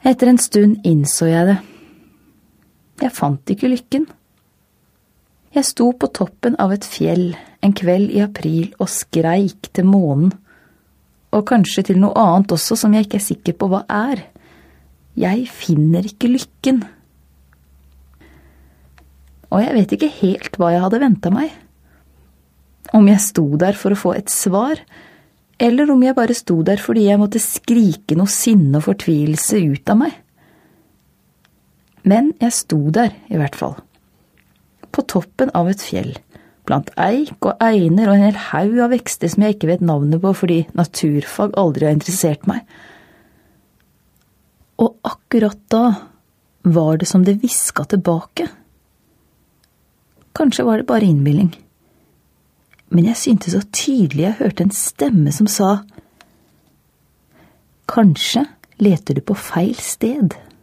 Etter en stund innså jeg det. Jeg fant ikke lykken. Jeg sto på toppen av et fjell en kveld i april og skreik til månen, og kanskje til noe annet også som jeg ikke er sikker på hva er. Jeg finner ikke lykken. Og jeg vet ikke helt hva jeg hadde ventet meg. Om jeg sto der for å få et svar, eller om jeg bare sto der fordi jeg måtte skrike noe sinne og fortvilelse ut av meg. Men jeg sto der i hvert fall. På toppen av et fjell, blant eik og einer og en hel haug av vekster som jeg ikke vet navnet på fordi naturfag aldri har interessert meg. Og akkurat da var det som det visket tilbake. Kanskje var det bare innbilning. Men jeg syntes så tydelig jeg hørte en stemme som sa: «Kanskje leter du på feil sted.»